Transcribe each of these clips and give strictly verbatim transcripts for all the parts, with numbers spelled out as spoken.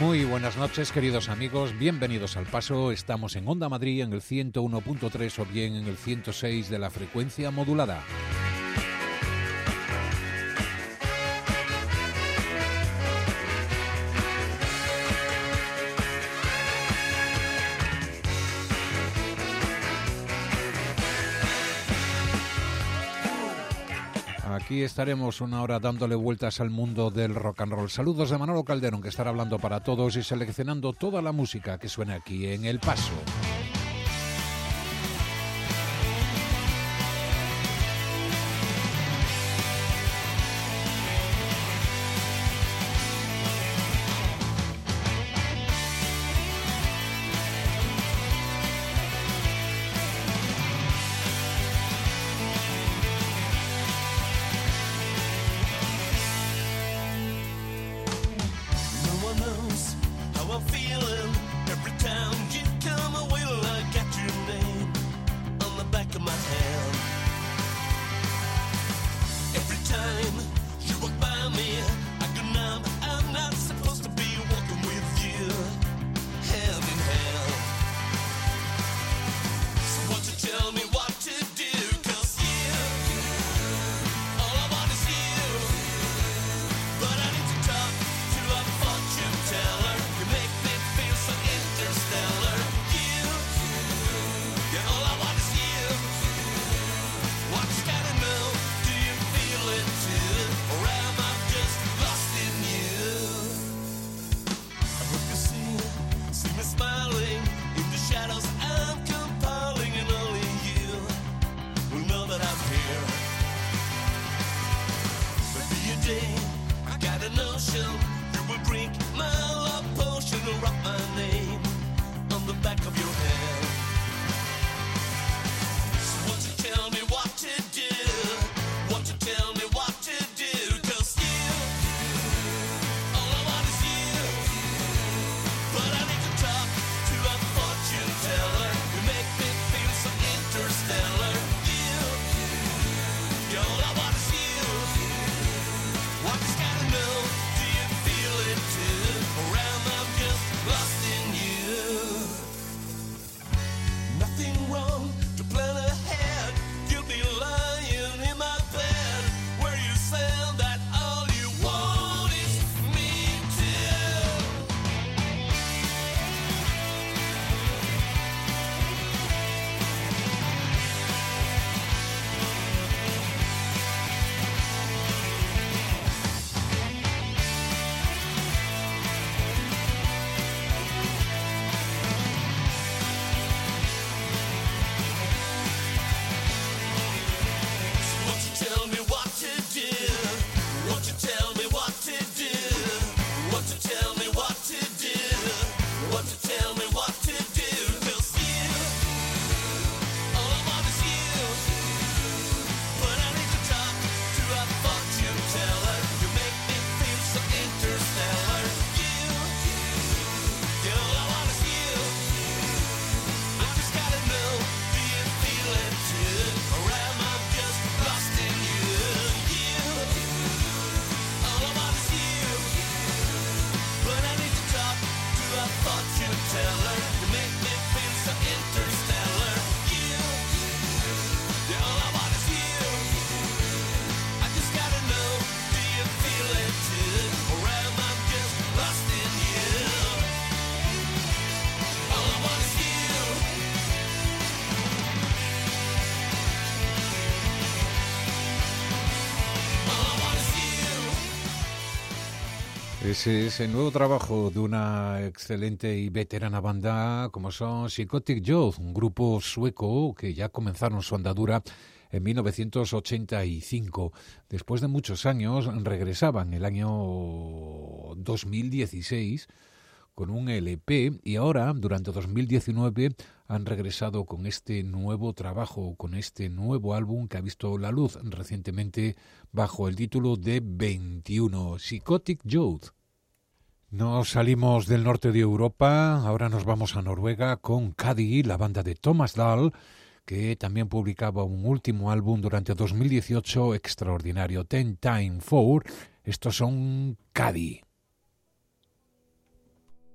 Muy buenas noches, queridos amigos, bienvenidos al Paso. Estamos en Onda Madrid en el ciento uno punto tres o bien en el ciento seis de la frecuencia modulada. Aquí estaremos una hora dándole vueltas al mundo del rock and roll. Saludos de Manolo Calderón, que estará hablando para todos y seleccionando toda la música que suena aquí en El Paso. Ese es el nuevo trabajo de una excelente y veterana banda como son Psychotic Youth, un grupo sueco que ya comenzaron su andadura en mil novecientos ochenta y cinco. Después de muchos años regresaban el año dos mil dieciséis con un L P y ahora, durante dos mil diecinueve, han regresado con este nuevo trabajo, con este nuevo álbum que ha visto la luz recientemente bajo el título de veintiuno, Psychotic Youth. Nos salimos del norte de Europa, ahora nos vamos a Noruega con Cady, la banda de Thomas Dahl, que también publicaba un último álbum durante dos mil dieciocho extraordinario, Ten Time Four. Estos son Cady.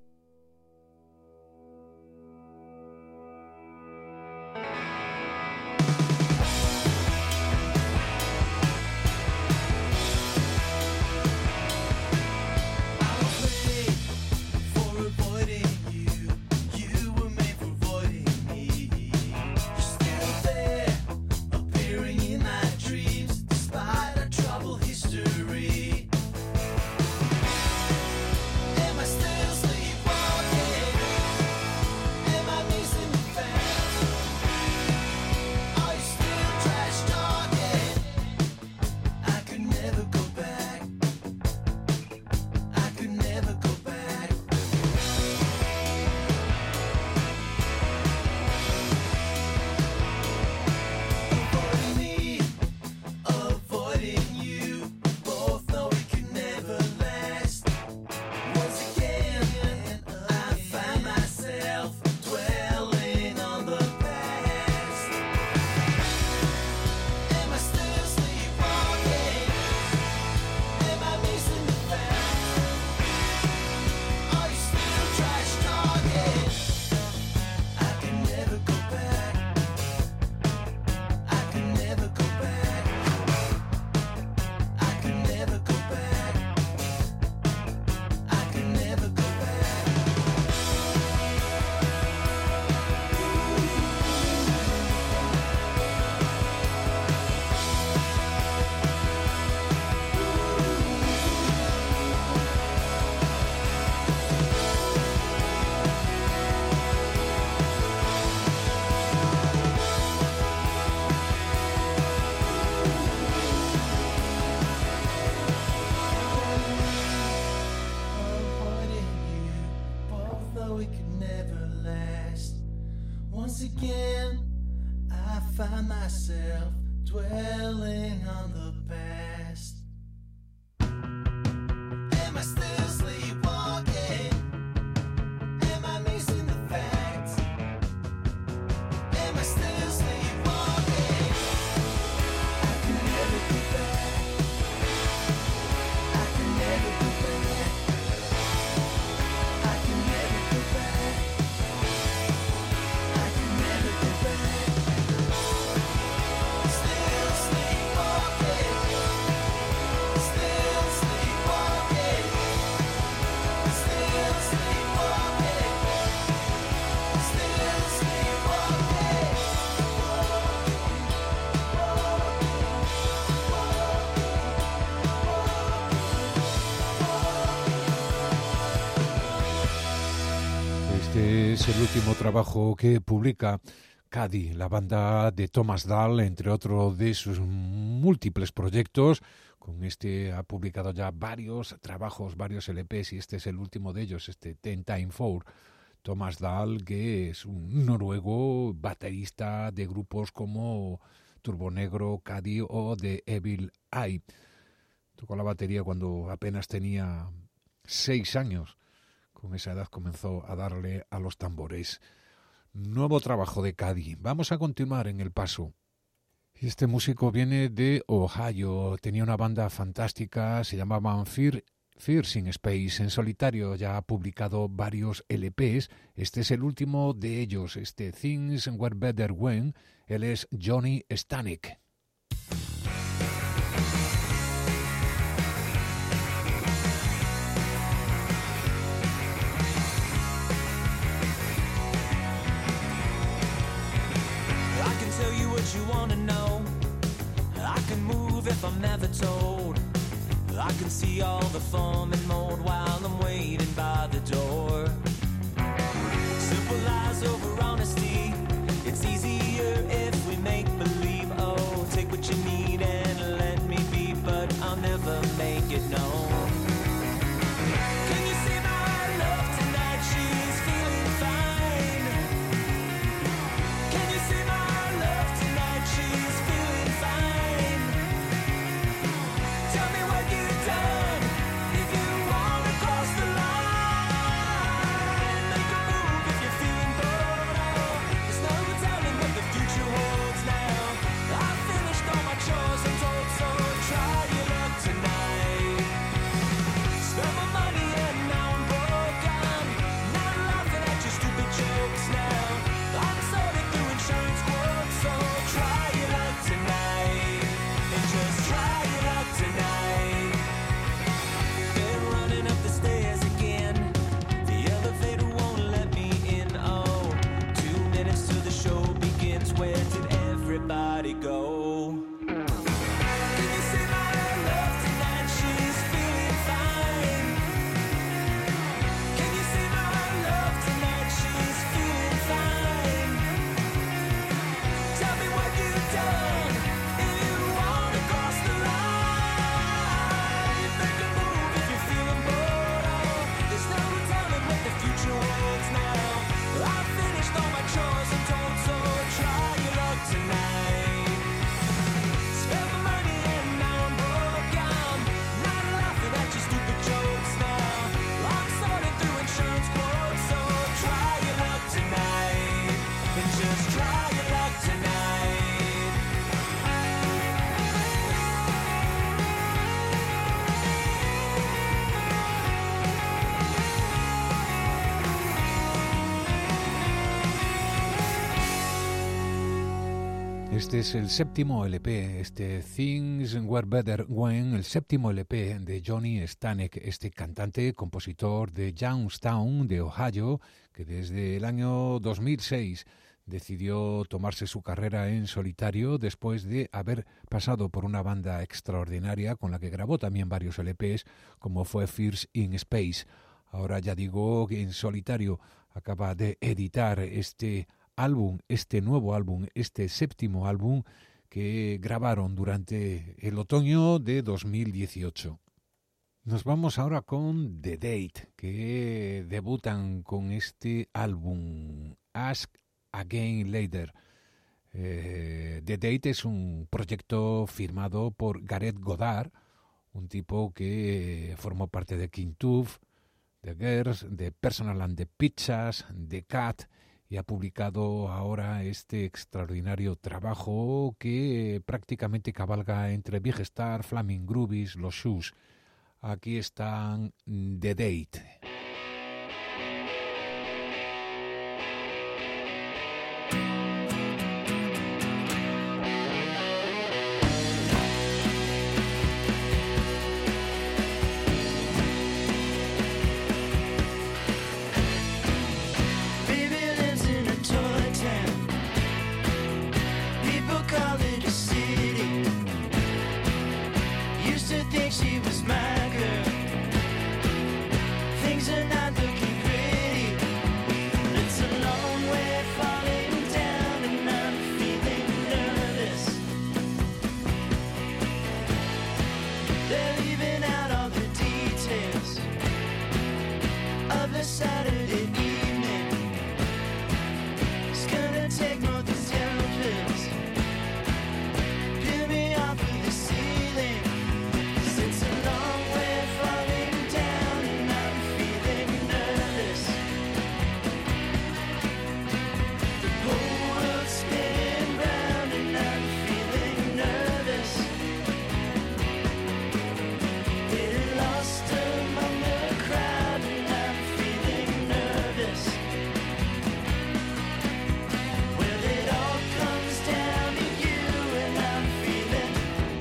thought we could never last. Once again, I find myself dwelling on the past. Am I still sleepwalking? Am I missing the facts? Am I still sleepwalking? I can never go back. I can never go back. I can never go back. I can never go back. Still sleepwalking. Still sleepwalking. Still sleepwalking. Still sleepwalking. Este es el último trabajo que publica Cady, la banda de Thomas Dahl, entre otros de sus múltiples proyectos. Con este ha publicado ya varios trabajos, varios L Pes, y este es el último de ellos, este Ten Time Four. Thomas Dahl, que es un noruego baterista de grupos como Turbonegro, Cady o The Evil Eye. Tocó la batería cuando apenas tenía seis años. Con esa edad comenzó a darle a los tambores. Nuevo trabajo de Cady. Vamos a continuar en El Paso. Este músico viene de Ohio. Tenía una banda fantástica, se llamaban Fear, Fears in Space. En solitario ya ha publicado varios L Pes. Este es el último de ellos, este Things Were Better When. Él es Johnny Stanek. Tell you what you want to know. I can move if I'm never told. I can see all the foam and mold while I'm waiting by the door. Simple lies over honesty. It's easier if we make believe. Oh, take what you need and let me be, but I'll never make it known. Can you see my love tonight? She's feeling fine. Can you see my she's feeling fine. Tell me what you've done if you wanna cross the line. Make a move if you're feeling bored. Oh, there's no telling what the future holds now. I've finished all my chores, I'm told, so try your luck tonight. Spend my money and now I'm broke. I'm not laughing at your stupid jokes now. I'm sorting through insurance quotes, so try your luck tonight, and just try your luck tonight. Been running up the stairs again. The elevator won't let me in. Oh, two minutes till the show begins. Where did everybody go? Can you see my love tonight? She's feeling fine. Can you see my love tonight? She's feeling fine. Tell me what you've done if you wanna cross the line. Make a move if you're feeling bored. Oh, there's no telling what the future holds now. I've finished all my chores, I'm told, so try your luck tonight. Spend my money and now I'm broke. I'm not laughing at your stupid jokes now. I'm sorting through insurance quotes, so try your luck tonight, and just try your luck tonight. Este es el séptimo L P, este Things Were Better When, el séptimo L P de Johnny Stanek, este cantante, compositor de Youngstown, de Ohio, que desde el año dos mil seis decidió tomarse su carrera en solitario después de haber pasado por una banda extraordinaria con la que grabó también varios L Pes, como fue Fears in Space. Ahora ya digo que en solitario acaba de editar este álbum, este nuevo álbum, este séptimo álbum que grabaron durante el otoño de dos mil dieciocho. Nos vamos ahora con The Date, que debutan con este álbum, Ask Again Later. Eh, The Date es un proyecto firmado por Gareth Goddard, un tipo que formó parte de King Tooth, de Girls, de Personal and the Pizzas, de Cat, y ha publicado ahora este extraordinario trabajo que prácticamente cabalga entre Big Star, Flaming Groovies, Los Shoes. Aquí están The Date. She was my girl. Things are not looking pretty. It's a long way falling down, and I'm feeling nervous. They're leaving out all the details of the Saturday evening. It's gonna take more than ten pills. Peel me off of the ceiling. It's a long way falling down, and I'm feeling nervous. The whole world's spinning round, and I'm feeling nervous. Getting lost among the crowd, and I'm feeling nervous. Well, it all comes down to you, and I'm feeling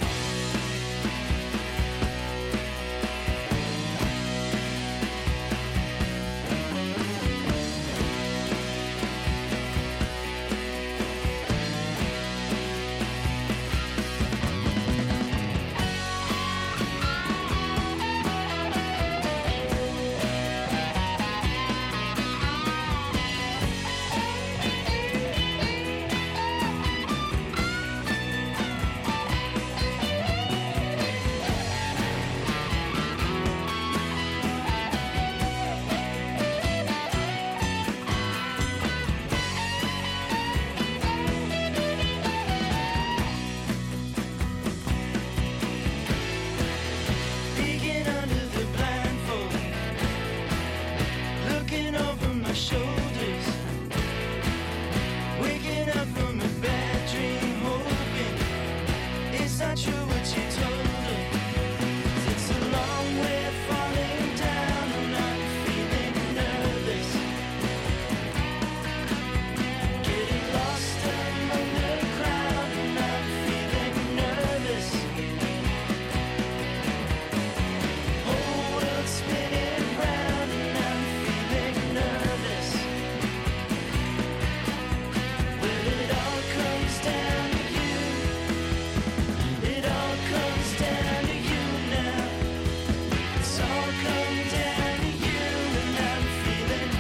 peeking under the blindfold, looking over my shoulders, waking up from a bad dream, hoping it's not true what you told her. It's a long way falling down, and I'm feeling nervous. Getting lost among the crowd, and I'm feeling nervous. Whole world spinning round, and I'm feeling nervous. Well, it all comes down to you. It all comes down to you now. It's all come down to you, and I'm feeling.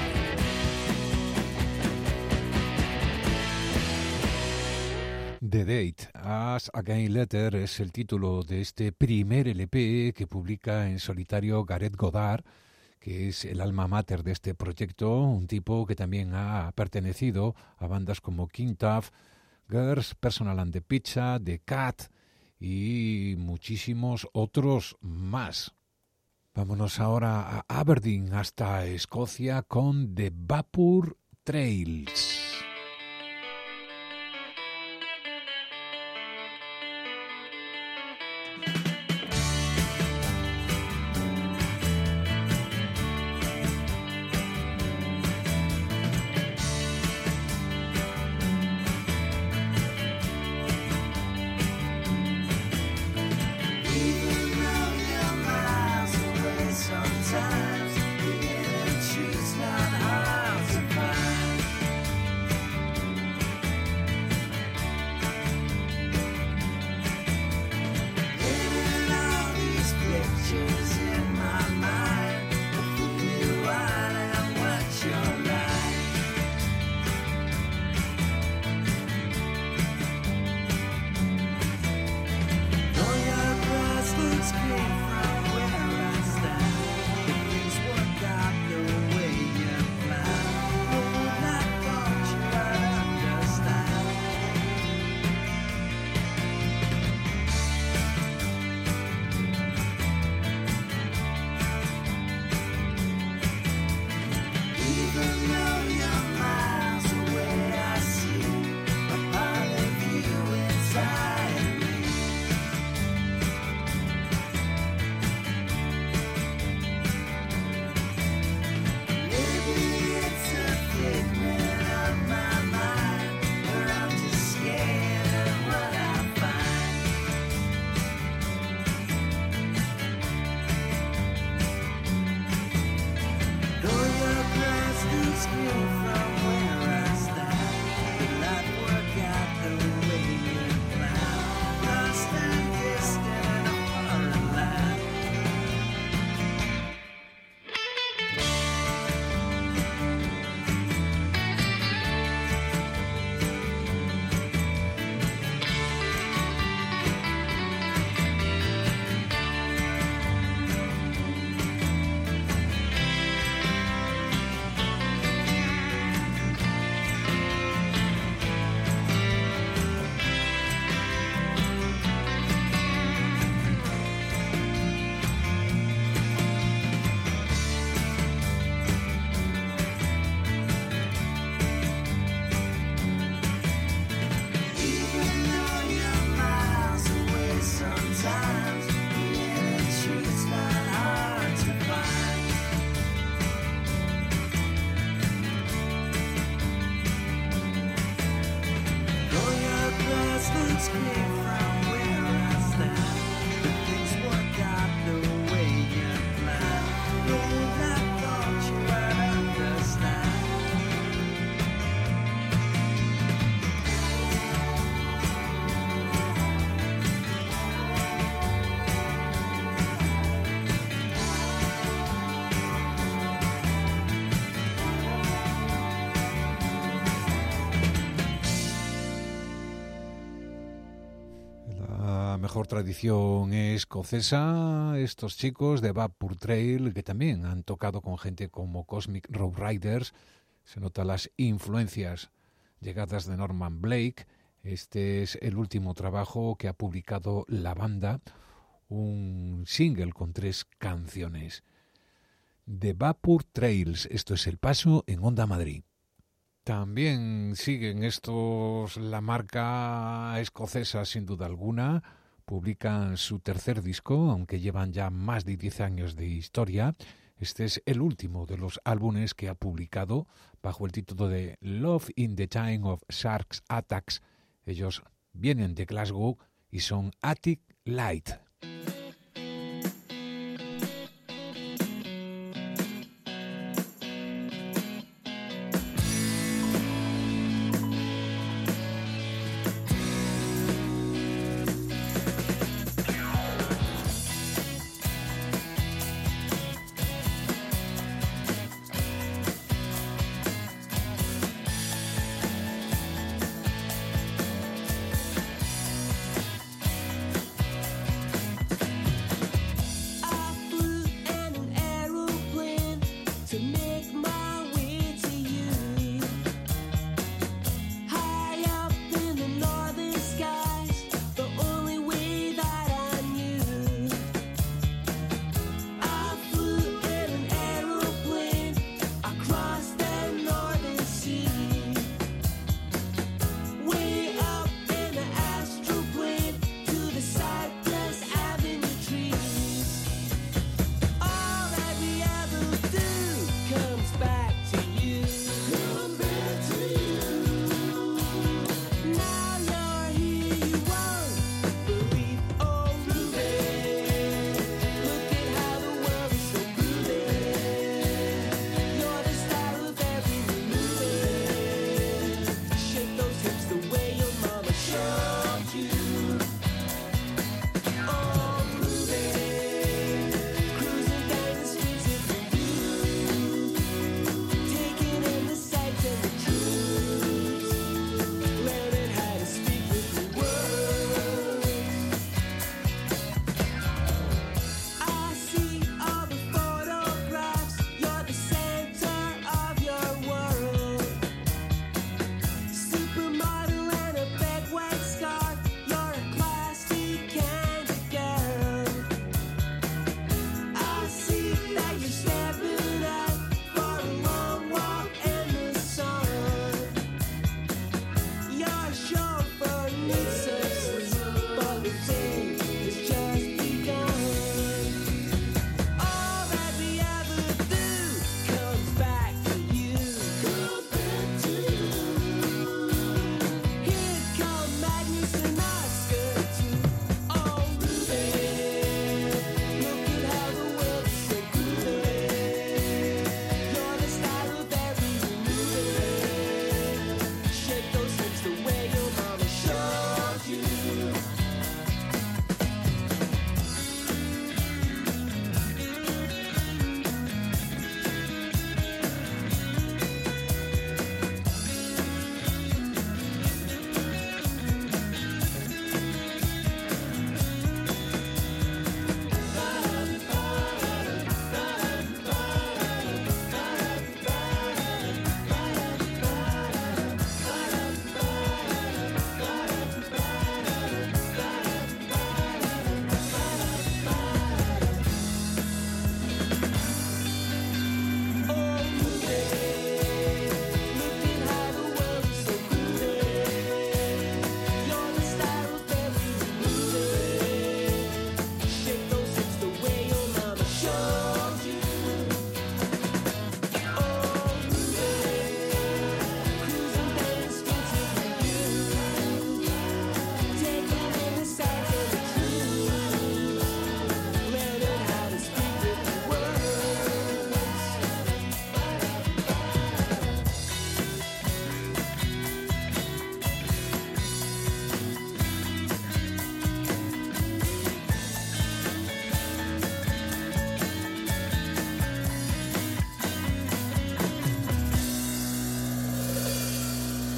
The Date, As Again Later es el título de este primer L P que publica en solitario Gareth Goddard, que es el alma mater de este proyecto, un tipo que también ha pertenecido a bandas como King Tooth, Girls, Personal and the Pizza, The Cat y muchísimos otros más. Vámonos ahora a Aberdeen, hasta Escocia, con The Vapor Trails. Even though you're miles away, sometimes the truth's not hard to find. Mejor tradición escocesa, estos chicos de Vapor Trail, que también han tocado con gente como Cosmic Road Riders. Se notan las influencias llegadas de Norman Blake. Este es el último trabajo que ha publicado la banda, un single con tres canciones. The Vapor Trails, esto es El Paso en Onda Madrid. También siguen estos, la marca escocesa sin duda alguna. Publican su tercer disco, aunque llevan ya más de diez años de historia. Este es el último de los álbumes que ha publicado bajo el título de Love in the Time of Sharks Attacks. Ellos vienen de Glasgow y son Attic Light. Thank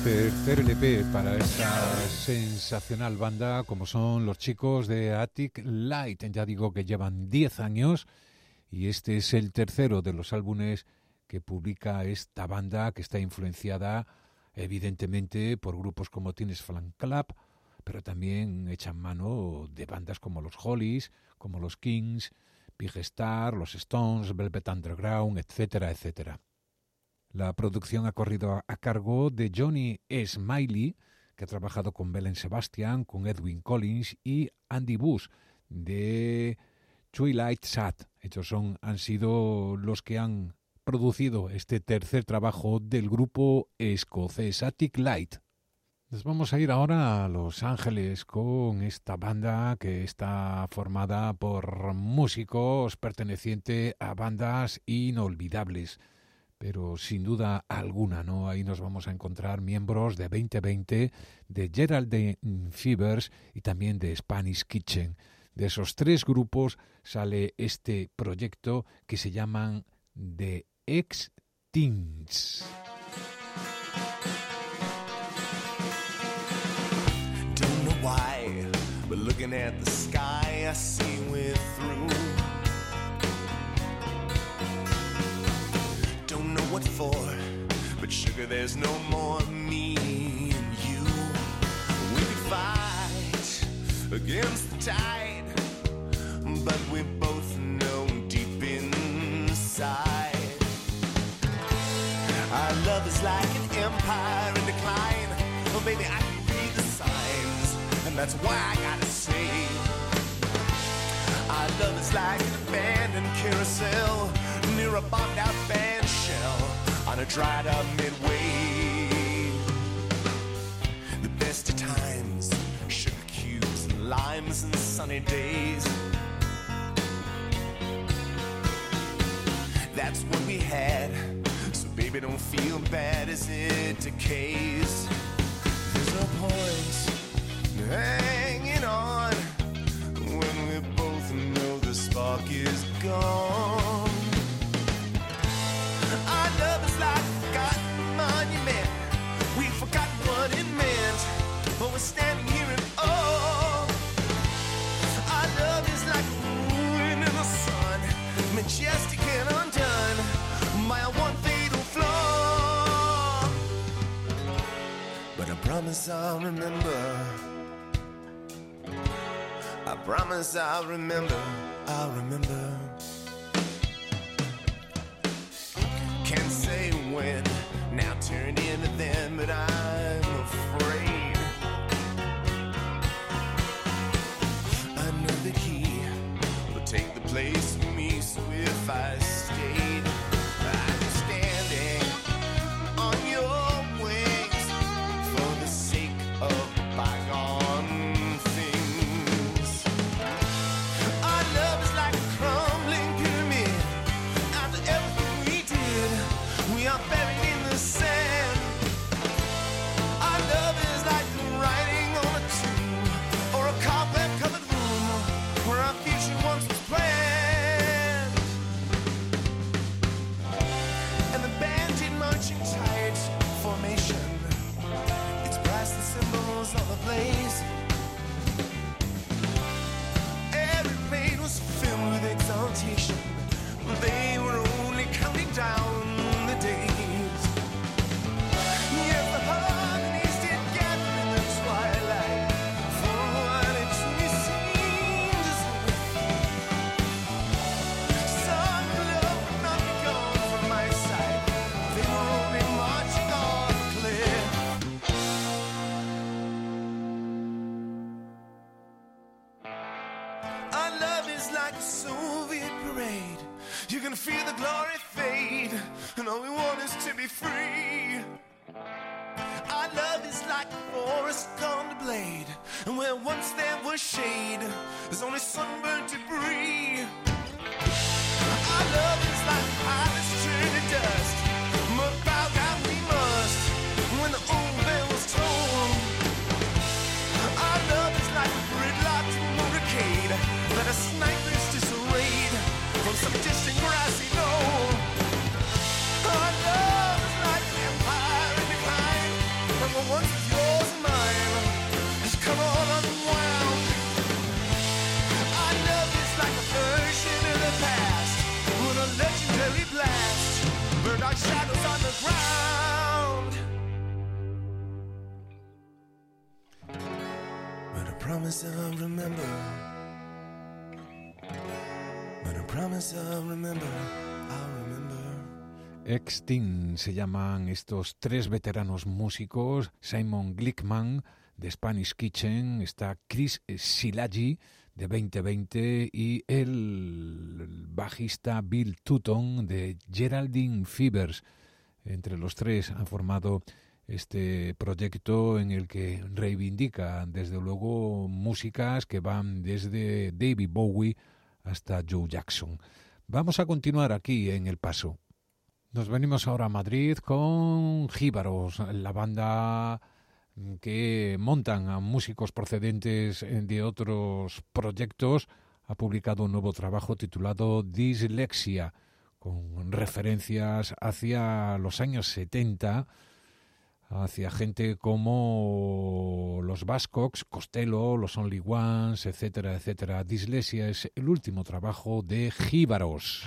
Tercer L P para esta sensacional banda como son los chicos de Attic Light. Ya digo que llevan diez años y este es el tercero de los álbumes que publica esta banda, que está influenciada evidentemente por grupos como Teenage Fan Club, pero también echan mano de bandas como los Hollies, como los Kings, Big Star, los Stones, Velvet Underground, etcétera, etcétera. La producción ha corrido a, a cargo de Johnny Smiley, que ha trabajado con Belen Sebastian, con Edwin Collins y Andy Bush de Twilight Sad. Ellos son, han sido los que han producido este tercer trabajo del grupo escocés Attic Light. Nos vamos a ir ahora a Los Ángeles con esta banda que está formada por músicos pertenecientes a bandas inolvidables. Pero sin duda alguna, ¿no? Ahí nos vamos a encontrar miembros de veinte veinte, de Geraldine Fevers y también de Spanish Kitchen. De esos tres grupos sale este proyecto que se llaman The X-Teens. Don't know why, but looking at the sky, I see we're through. Don't know what for, but sugar, there's no more me and you. We could fight against the tide, but we both know deep inside our love is like an empire in decline. Oh baby, I can read the signs, and that's why I gotta say our love is like an abandoned carousel near a bombed out band shell on a dried up midway. The best of times, sugar cubes and limes and sunny days. That's what we had, so baby don't feel bad as it decays. There's no point hanging on when we both know the spark is gone. Our love is like a forgotten monument. We've forgotten what it meant, but we're standing here in awe. Our love is like a ruin in the sun, majestic and undone by a one fatal flaw. But I promise I'll remember. I promise I'll remember. I'll remember. Can't say when, now turned into then, but I'm afraid. I know that he will take the place of me, so if I stayed, I'm standing on your wings for the sake of bygone things. Our love is like a crumbling pyramid. After everything we did, we are buried in the sand. Our love is like the writing on a tomb, or a cobweb-covered room where our future once was planned. And the bandit marching tight formation, its brass and cymbals all ablaze. Every plate was filled with exaltation, but they were only counting down the days. Yes, the harmonies did gather in the twilight. For a while it truly seemed as if some love would not be gone from my side. They were only marching on the cliff. Our love is like a Soviet parade. You can feel the glory fade, and all we want is to be free. Our love is like a forest gone to blade, and where once there was shade, there's only sunburned debris. Our love is like pirates turned to dust, but bow down we must when the old bell's toll. Our love is like a gridlocked motorcade that a sniper's disarrayed from some distant grassy knoll. Our love is like an empire in decline, and promise I'll remember. But I promise I'll remember. I'll remember. Extin se llaman estos tres veteranos músicos. Simon Glickman de Spanish Kitchen, está Chris Silagi de veinte veinte y el bajista Bill Tutton de Geraldine Fevers. Entre los tres han formado este proyecto en el que reivindica desde luego músicas que van desde David Bowie hasta Joe Jackson. Vamos a continuar aquí en El Paso. Nos venimos ahora a Madrid con Jíbaros, la banda que montan a músicos procedentes de otros proyectos. Ha publicado un nuevo trabajo titulado Dislexia, con referencias hacia los años setenta, hacia gente como los Buzzcocks, Costello, los Only Ones, etcétera, etcétera. Dislexia es el último trabajo de Jíbaros.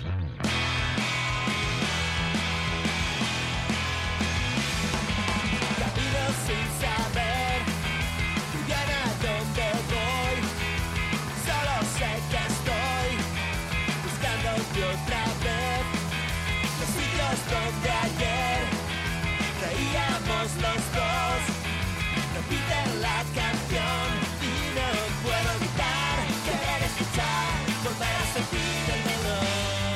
Donde ayer reíamos los dos, repiten la canción y no puedo evitar querer escuchar, volver a sentir el dolor.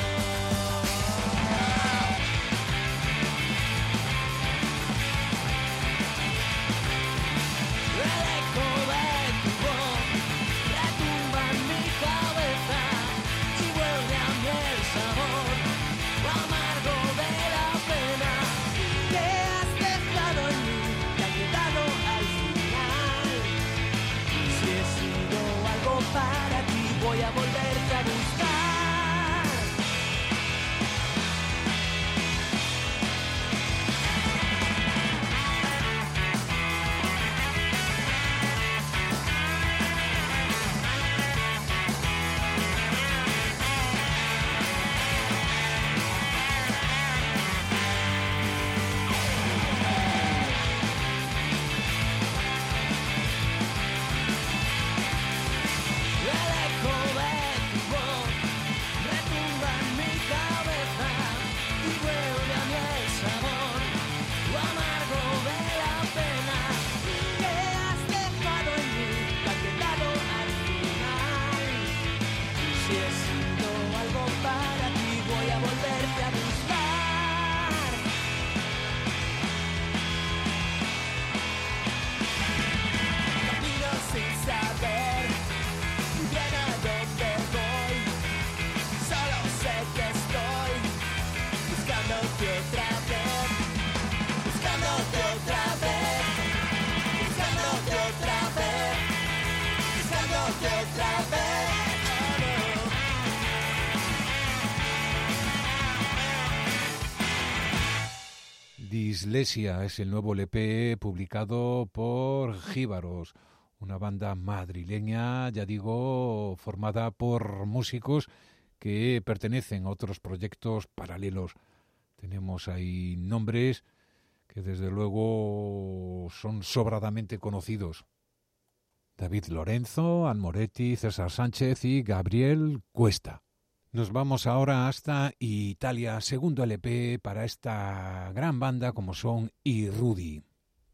El eco de tu voz retumba en mi cabeza y vuelve a mí el sabor amargo de la pena que has dejado en mí, que ha quedado al final. Si he sido algo para ti, voy a volverte a buscar. Dislexia es el nuevo L P publicado por Jíbaros, una banda madrileña, ya digo, formada por músicos que pertenecen a otros proyectos paralelos. Tenemos ahí nombres que desde luego son sobradamente conocidos. David Lorenzo, Ann Moretti, César Sánchez y Gabriel Cuesta. Nos vamos ahora hasta Italia, segundo L P para esta gran banda como son I Rudy.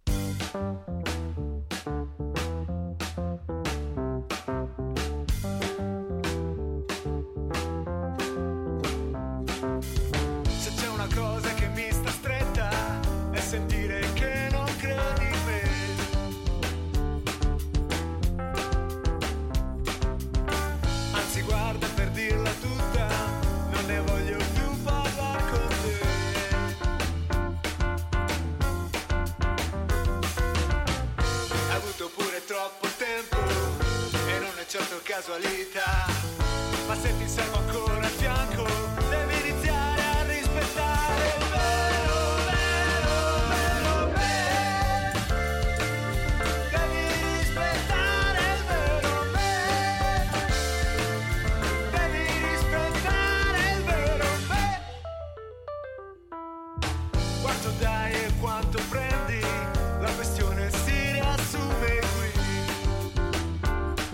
Se c'è una cosa che mi sta stretta è sentire che non credi in me. Anzi guarda, per dirla tutta non ne voglio più parlare con te. Hai avuto pure troppo tempo e non è certo casualità, ma se ti servo ancora al fianco devi iniziare a rispettare il vero, vero, vero me. Devi rispettare il vero me. Devi rispettare il vero me. Quanto dai e quanto prendi, la questione si riassume qui.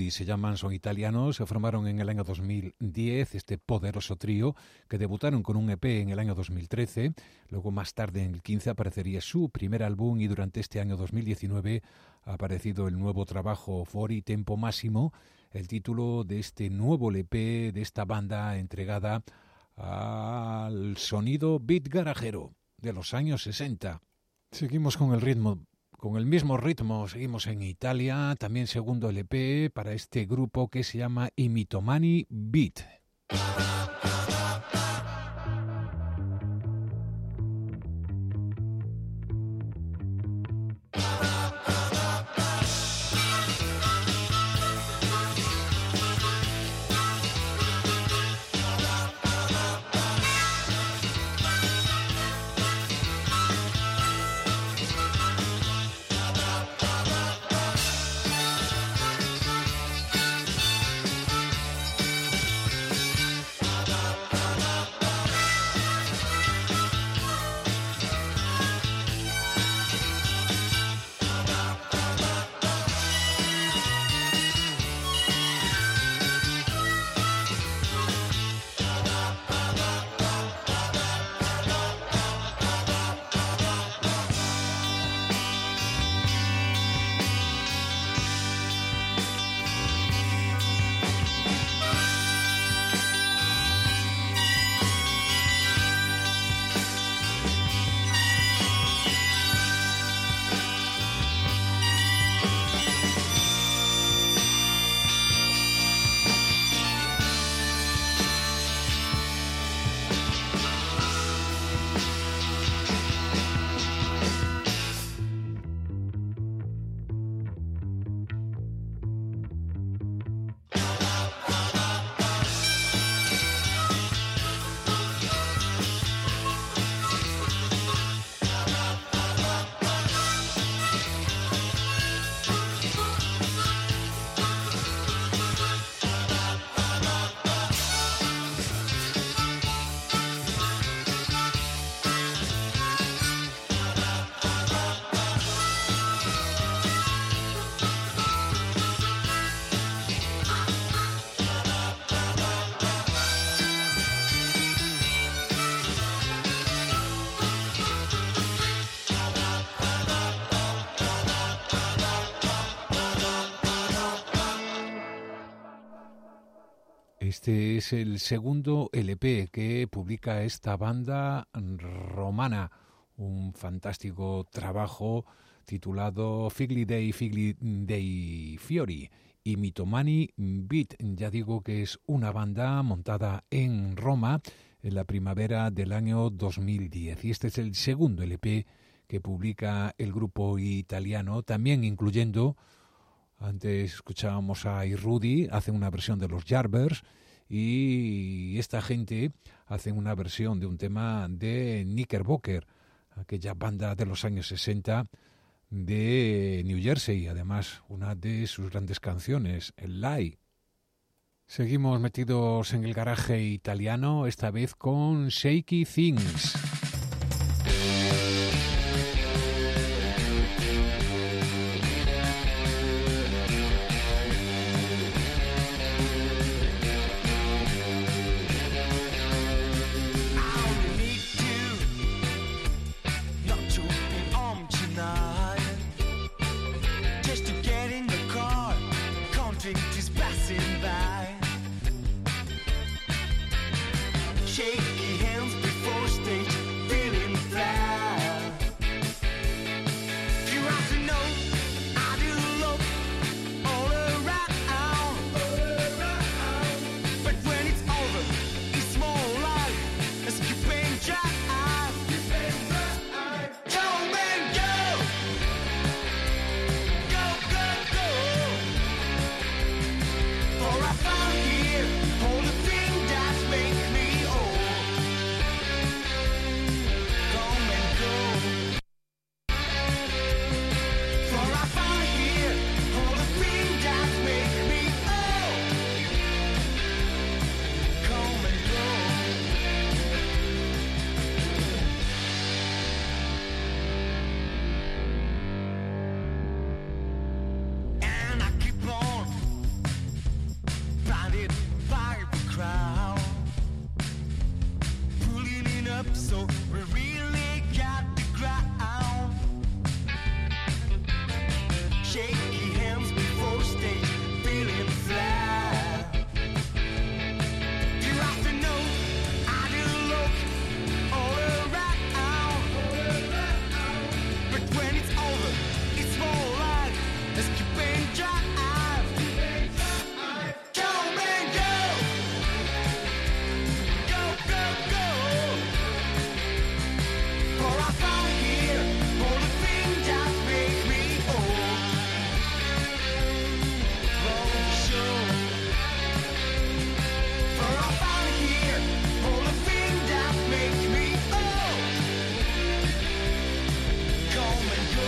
Rudy se llaman, son italianos, se formaron en el año dos mil diez, este poderoso trío, que debutaron con un E P en el año dos mil trece, luego más tarde en el quince aparecería su primer álbum y durante este año dos mil diecinueve ha aparecido el nuevo trabajo Fuori Tempo Massimo, el título de este nuevo L P de esta banda entregada al sonido beat garajero de los años sesenta. Seguimos con el ritmo. Con el mismo ritmo seguimos en Italia, también segundo L P para este grupo que se llama I Mitomani Beat. Este es el segundo L P que publica esta banda romana, un fantástico trabajo titulado Figli dei Figli dei Fiori y Mitomani Beat. Ya digo que es una banda montada en Roma en la primavera del año dos mil diez y este es el segundo L P que publica el grupo italiano, también incluyendo, antes escuchábamos a Rudy, hacen una versión de los Yardbirds y esta gente hace una versión de un tema de Knickerbocker, aquella banda de los años sesenta de New Jersey, además una de sus grandes canciones, el Lie. Seguimos metidos en el garaje italiano, esta vez con Shaky Things. For I found here all the things that make me whole. up, so we really got the ground. Shaky hands before stage, feeling fly. You have to know I do look all around, but when it's over, it's more like a skip and drive. Go man, go, go, go, go. For I found here all the things that make me old. Long show. For I found here all the things that make me old. Come and go.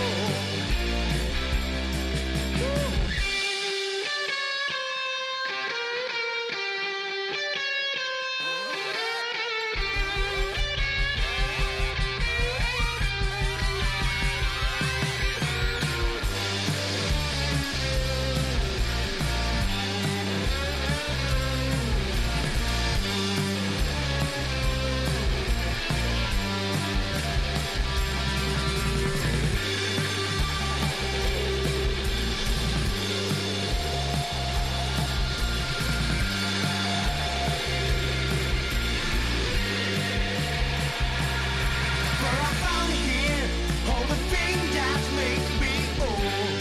For I found here all the things that make me old.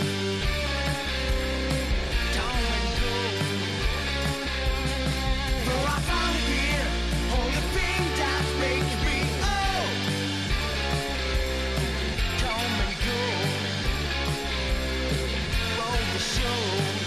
Come and go. For I found here all the things that make me old. Come and go. Roll the show.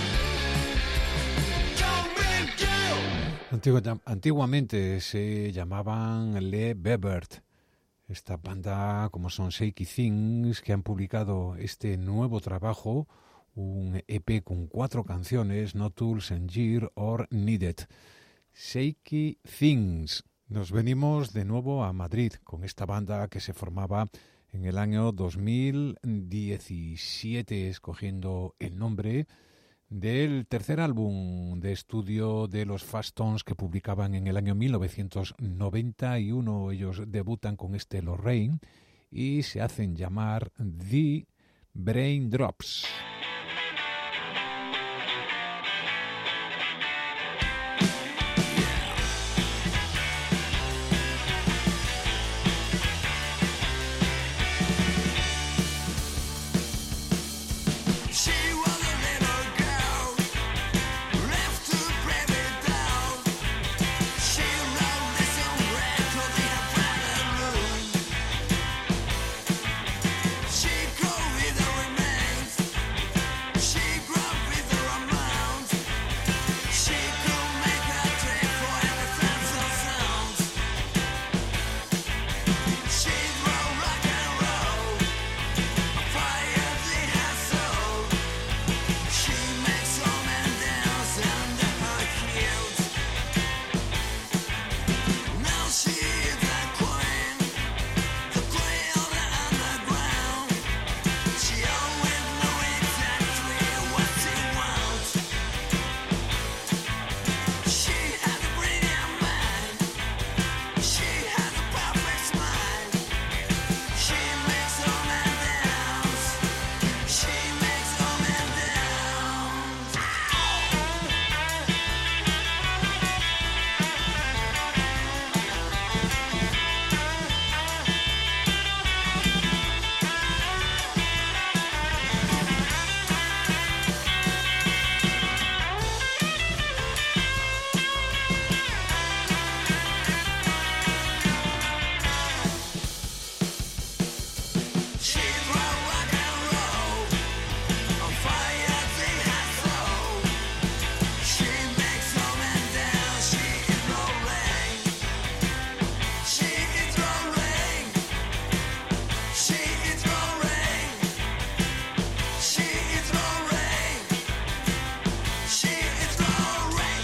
Come and go. Antigua- Antiguamente se llamaban Le Bebert. Esta banda, como son Shaky Things, que han publicado este nuevo trabajo, un E P con cuatro canciones, No Tools and Gear or Needed. Shaky Things. Nos venimos de nuevo a Madrid con esta banda que se formaba en el año dos mil diecisiete, escogiendo el nombre del tercer álbum de estudio de los Fast Tones que publicaban en el año mil novecientos noventa y uno. Ellos debutan con este Lorraine y se hacen llamar The Brain Drops. She was a little girl, left to brave it down. She wrote this record in her private room. She grew with her remains. She grew with her amount. She could make a trip for every sense of sound. She wrote rock and roll, a fire in her soul. She makes all men dance under her heels. Now she is the queen, the queen of the underground. She always knew exactly what she wants. She has a brilliant mind. She has a perfect smile. She makes all men dance. She makes all men dance. She wrote rock and roll, on fire in her soul. She makes all men dance. She is rolling. She is rolling. She is rolling. She is rolling. She is rolling.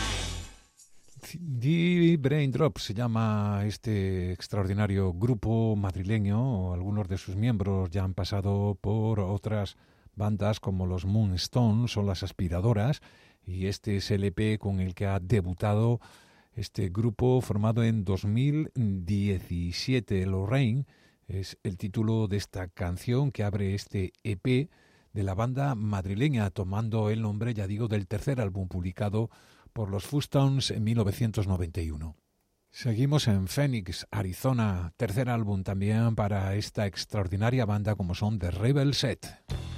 The Brain Drop se llama este extraordinario grupo madrileño. Algunos de sus miembros ya han pasado por otras bandas como los Moonstones o las Aspiradoras, y este es el E P con el que ha debutado Este grupo formado en dos mil diecisiete, Lorraine, es el título de esta canción que abre este E P de la banda madrileña, tomando el nombre, ya digo, del tercer álbum publicado por los Foostones en mil novecientos noventa y uno. Seguimos en Phoenix, Arizona, tercer álbum también para esta extraordinaria banda como son The Rebel Set.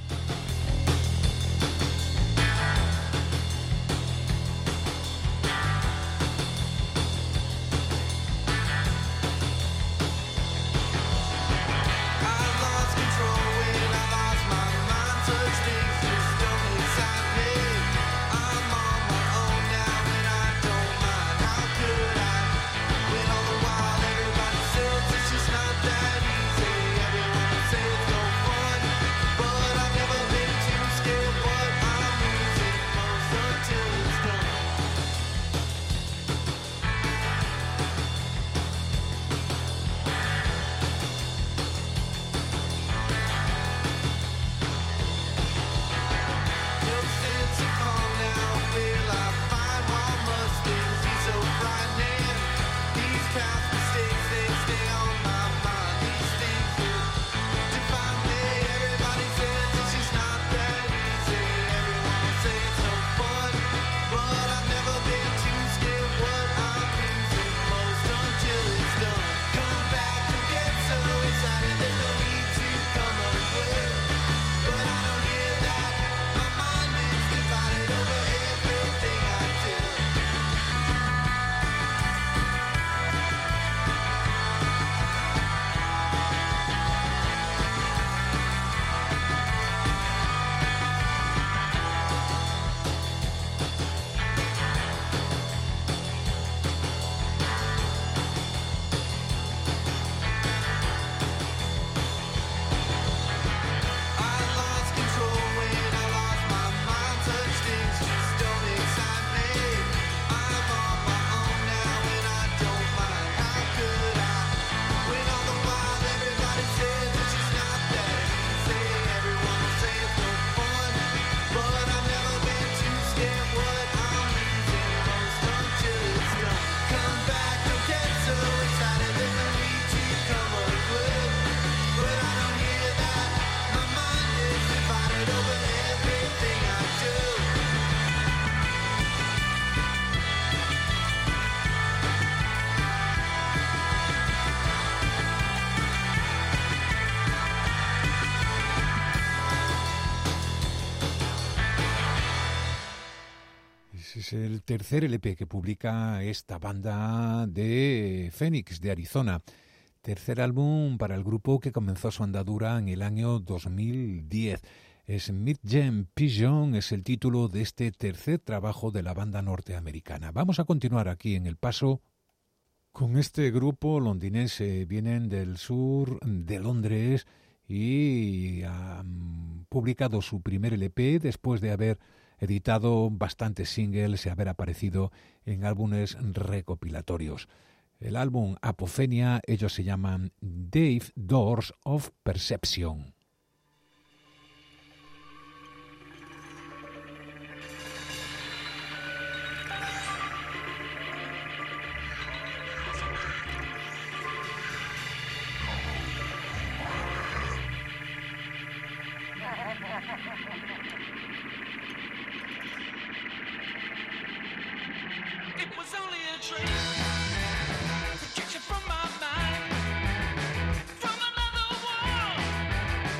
Es el tercer L P que publica esta banda de Phoenix, de Arizona. Tercer álbum para el grupo que comenzó su andadura en el año dos mil diez. Smith Jam Pigeon es el título de este tercer trabajo de la banda norteamericana. Vamos a continuar aquí en El Paso con este grupo londinense. Vienen del sur de Londres y han publicado su primer L P después de haber editado bastantes singles y haber aparecido en álbumes recopilatorios. El álbum Apophenia, ellos se llaman Dave Doors of Perception. It was only a dream, projection from my mind, from another world.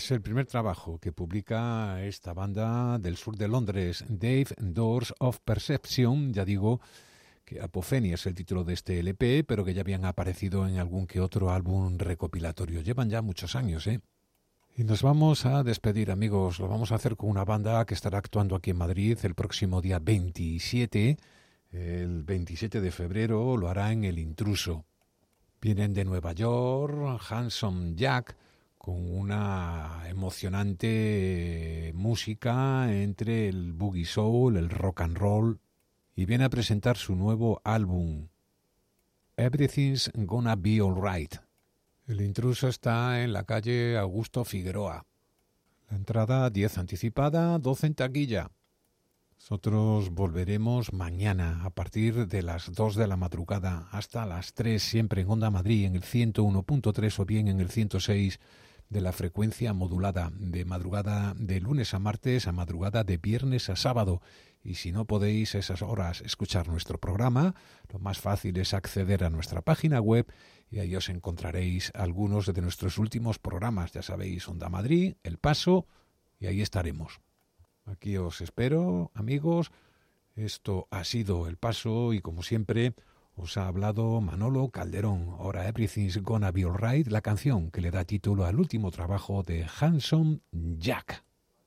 Es el primer trabajo que publica esta banda del sur de Londres, Dave Doors of Perception. Ya digo que Apophenia es el título de este L P, pero que ya habían aparecido en algún que otro álbum recopilatorio. Llevan ya muchos años, ¿eh? Y nos vamos a despedir, amigos. Lo vamos a hacer con una banda que estará actuando aquí en Madrid el próximo día veintisiete. El veintisiete de febrero lo hará en El Intruso. Vienen de Nueva York, Handsome Jack, con una emocionante música entre el boogie soul, el rock and roll, y viene a presentar su nuevo álbum, Everything's Gonna Be Alright. El Intruso está en la calle Augusto Figueroa. La entrada diez anticipada, doce en taquilla. Nosotros volveremos mañana a partir de las dos de la madrugada hasta las tres, siempre en Onda Madrid, en el ciento uno punto tres o bien en el ciento seis de la frecuencia modulada, de madrugada de lunes a martes, a madrugada de viernes a sábado. Y si no podéis a esas horas escuchar nuestro programa, lo más fácil es acceder a nuestra página web y ahí os encontraréis algunos de nuestros últimos programas. Ya sabéis, Onda Madrid, El Paso, y ahí estaremos. Aquí os espero, amigos. Esto ha sido El Paso y, como siempre, os ha hablado Manolo Calderón. Ahora Everything's Gonna Be Alright, la canción que le da título al último trabajo de Handsome Jack.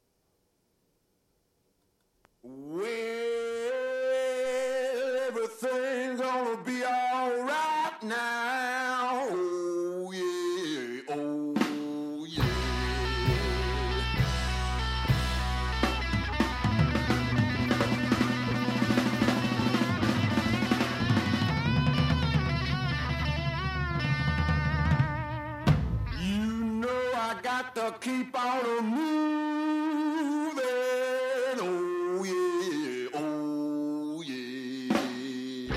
Well, everything's gonna be alright now. Oh yeah, oh yeah. You know I got to keep on moving. Oh yeah, oh yeah.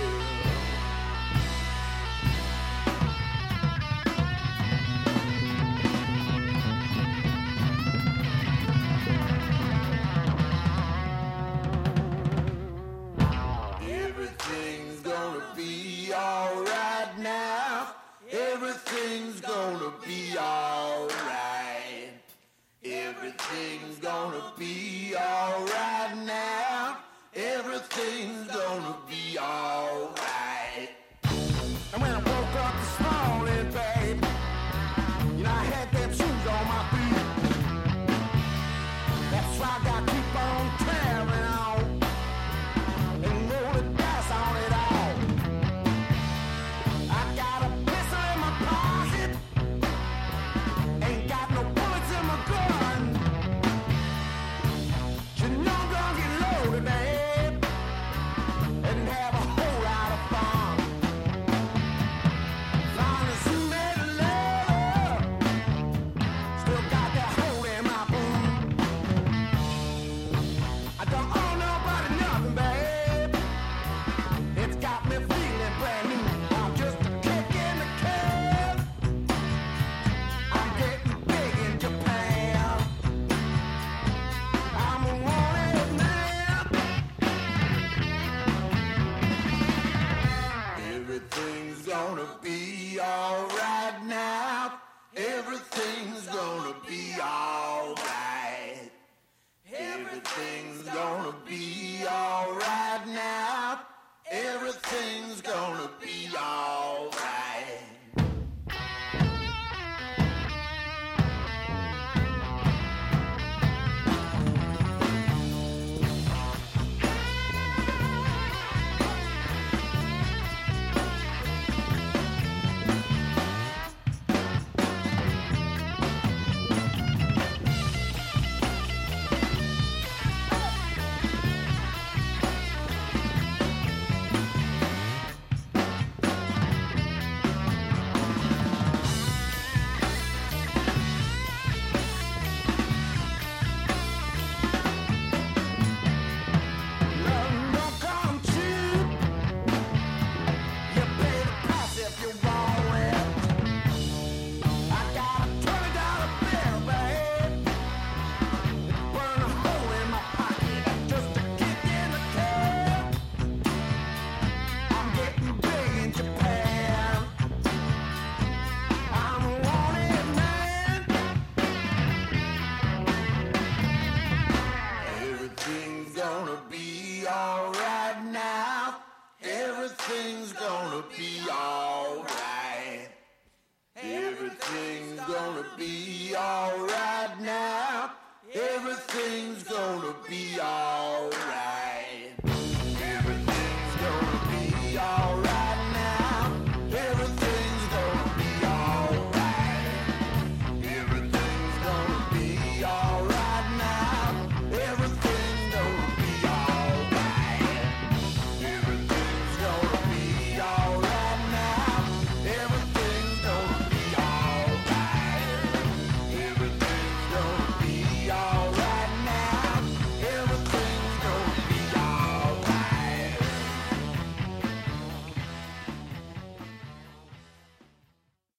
Everything's gonna be alright now. Everything's gonna be alright. Everything's gonna be alright now. Everything's gonna be alright. And when I woke up this morning, babe, you know I had them shoes on my feet. That's why I gotta keep on traveling on and roll the dice on it all. I got a pistol in my pocket be alright.